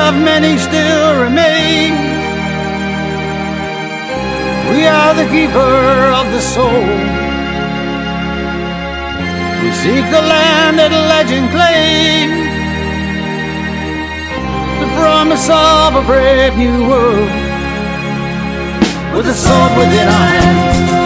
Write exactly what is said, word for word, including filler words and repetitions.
of many still remains. We are the keeper of the soul. We seek the land that legend claims, the promise of a brave new world, with a sword within our hands.